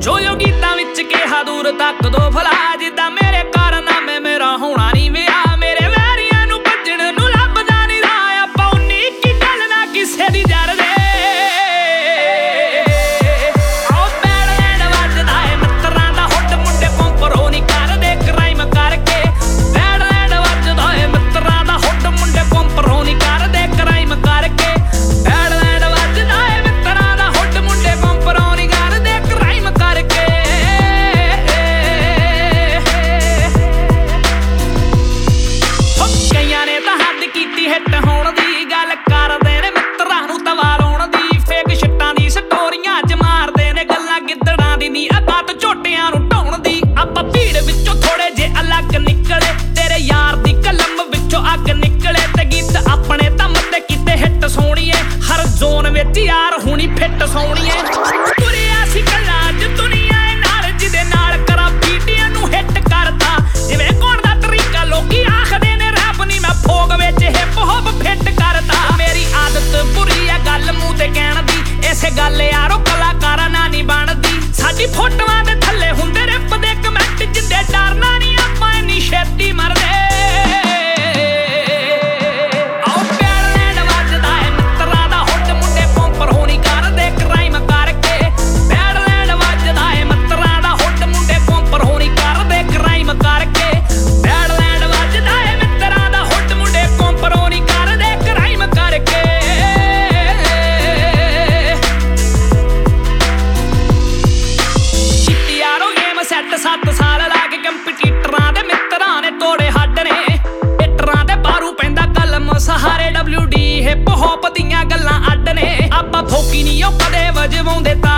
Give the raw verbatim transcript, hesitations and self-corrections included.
ਜੋ ਜੋ ਗੀਤਾਂ ਵਿੱਚ ਕਿਹਾ ਦੂਰ ਤੱਕ ਦੋ ਭਲਾ ਜਿੱਦਾਂ ਮੇਰੇ ਕਾਰਨਾਮੇ ਮੇਰਾ ਹੋਣਾ ਨਹੀਂ ਵਿਆਹ ਮੇਰੇ ਵੈਰੀਆਂ ਨੂੰ ਭੱਜਣ ਨੂੰ ਲੱਭਦਾ ਨਹੀਂ ਰਾਹ ਆਪਾਂ ਉਨੀ ਕੀ ਗੱਲ ਨਾ ਕਿਸੇ ਦੀ ਜਰਦੇ ਆਓ ਬੈਂਡ ਵੱਜਦਾ ਏ ਮਿੱਤਰਾਂ ਦਾ ਹੁੱਡ ਮੁੰਡੇ ਪੰਪਰੋ ਨਹੀਂ ਕਰਦੇ ਕ੍ਰਾਈਮ ਕਰਕੇ ਬੈਂਡ ਵੱਜਦਾ ਏ ਮਿੱਤਰਾਂ ਦਾ ਹੁੱਡ ਮੁੰਡੇ ਪੰਪਰੋ ਨਹੀਂ ਕਰਦੇ ਕ੍ਰਾਈਮ ਕਰਕੇ ਬੈਂਡ ਵੱਜਦਾ ਏ ਮਿੱਤਰਾਂ ਦਾ ਹੁੱਡ ਮੁੰਡੇ ਪੰਪਰੋ ਨਹੀਂ ਕਰਦੇ ਕ੍ਰਾਈਮ ਕਰਕੇ ਕਈਆਂ ਨੇ ਤਾਂ ਹੱਦ ਕੀਤੀ ਹਿੱਟ ਹੋਣ ਦੀ ਗੱਲ ਕਰਦੇ ਨੇ ਮਿੱਤਰਾਂ ਨੂੰ ਤਵਾ ਲਾਉਣ ਦੀ ਫੇਕ ਸ਼ਿੱਟਾਂ ਦੀ ਸਟੋਰੀਆਂ ਚ ਮਾਰਦੇ ਨੇ ਗੱਲਾਂ ਗਿੱਦੜਾਂ ਦੀ ਨੀ ਅਕਾਤ ਝੋਟਿਆਂ ਨੂੰ ਢਾਉਣ ਦੀ ਆਪਾਂ ਭੀੜ ਵਿੱਚੋਂ ਥੋੜੇ ਜੇ ਅਲੱਗ ਨਿਕਲੇ ਤੇਰੇ ਯਾਰ ਦੀ ਕਲਮ ਵਿੱਚੋਂ ਅੱਗ ਨਿਕਲੇ ਤੇ ਗੀਤ ਆਪਣੇ ਦਮ ਤੇ ਕੀਤੇ ਹਿੱਟ ਸੋਹਣੀਏ ਹਰ ਜ਼ੋਨ ਵਿੱਚ ਯਾਰ ਹੁਣੀ ਫਿੱਟ ਸੋਹਣੀਏ ਤੁਰਿਆ ਸੀ ਕੱਲਾ ਅੱਜ ਦੁਨੀਆ ਨਾਲ ਜਿਹਦੇ ਨਾਲ ਕਰਾਂ ਬੀਟੀਆਂ ਨੂੰ ਹਿੱਟ ਕਰਦਾ ਜਿਵੇਂ ਕੌਣ ਦਾ ਤਰੀਕਾ ਲੋਕੀ ਆਖਦੇ ਨੇ ਰੈਪ ਨੀ ਮੈਂ ਫੋਗ ਵਿੱਚ ਹਿਪ ਹੌਪ ਫਿੱਟ ਕਰਦਾ ਮੇਰੀ ਆਦਤ ਬੁਰੀ ਆ ਗੱਲ ਮੂੰਹ ਤੇ ਕਹਿਣ ਦੀ ਇਸੇ ਗੱਲ ਯਾਰੋ ਕਲਾਕਾਰਾਂ ਨਾਲ ਨਹੀਂ ਬਣਦੀ ਸਾਡੀ ਫੋਟੋਆਂ ਦੇ ਥੱਲੇ ਹੁੰਦੇ ਰਿਪ ਦੇ ਕਮੈਂਟ ਜਿੱਦੇ ਡਰਨਾ ਨਹੀਂ ਆਪਾਂ ਇੰਨੀ ਛੇਤੀ ਮਰਦੇ ਸੱਤ ਸਾਲ ਲਾ ਕੇ ਕੰਪੀਟੀਟਰਾਂ ਦੇ ਮਿੱਤਰਾਂ ਨੇ ਤੋੜੇ ਹੱਡ ਨੇ ਹਿੱਟਰਾਂ ਦੇ ਬਾਰੂ ਪੈਂਦਾ ਕਲਮ ਸਹਾਰੇ ਡਬਲਿਊ ਡੀ ਹਿਪ ਹੌਪ ਦੀਆਂ ਗੱਲਾਂ ਅੱਡ ਨੇ ਆਪਾਂ ਫੋਕੀ ਨਹੀਂ ਉਹ ਕਦੇ ਵਜਵਾਉਂਦੇ